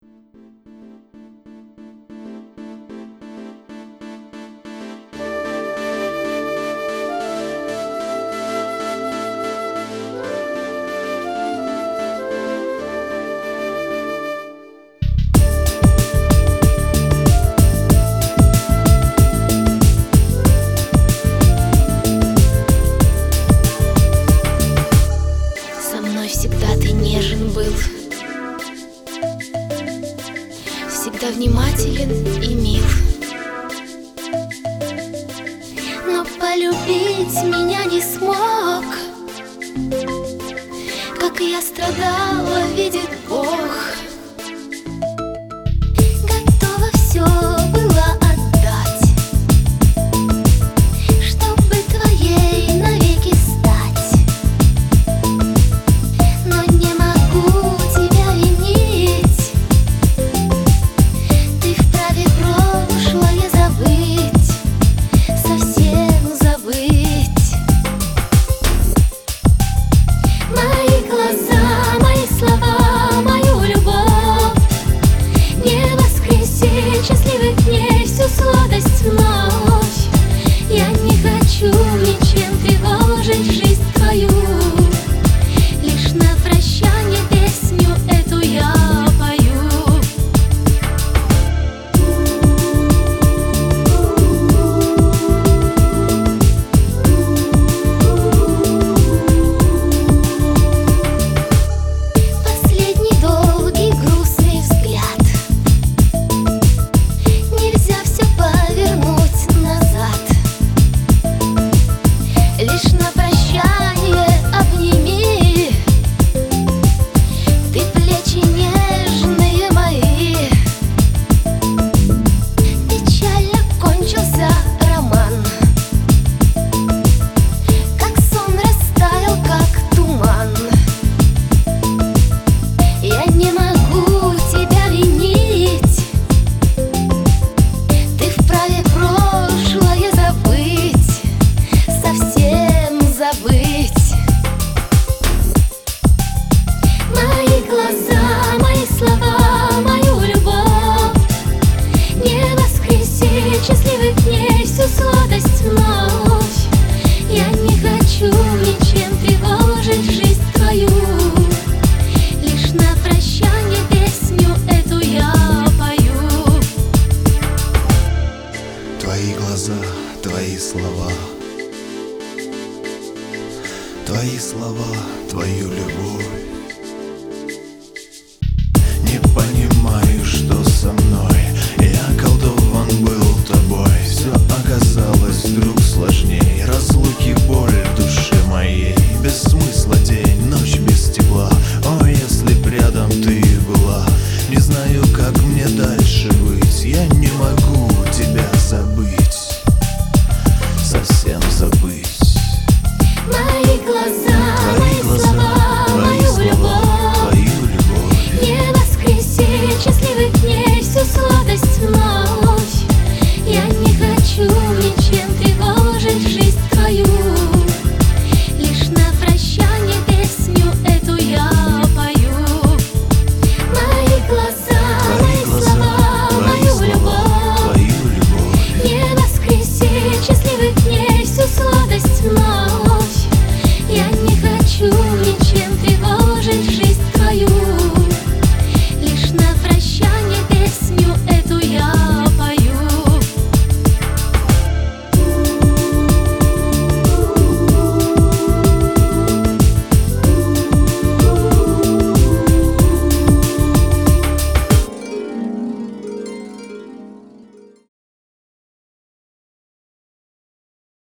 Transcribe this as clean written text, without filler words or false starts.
Всегда ты нежен был, всегда внимателен и мил, но полюбить меня не смог. Как я страдала, видит Бог. Готова все было отдать, чтобы твоей навеки стать. Но не могу тебя винить, ты вправе прошлое забыть, совсем забыть. Мои глаза, мои слова, мою любовь не воскресить счастливых дней, всю сладость вновь. Я не хочу ничем тревожить жизнь твою, лишь на прощание песню эту я пою. Последний долгий грустный взгляд, нельзя все повернуть назад. Лишь на прощание обними ты плечи нежные мои. Печально кончился роман, как сон растаял, как туман. Я не могу тебя винить, ты вправе прошлое забыть, совсем забыть. Мои глаза, мои слова, мою любовь не воскресить счастливых дней, всю сладость вновь. Я не хочу ничем тревожить жизнь твою, лишь на прощание песню эту я пою. Твои глаза, твои слова, твои слова, твою любовь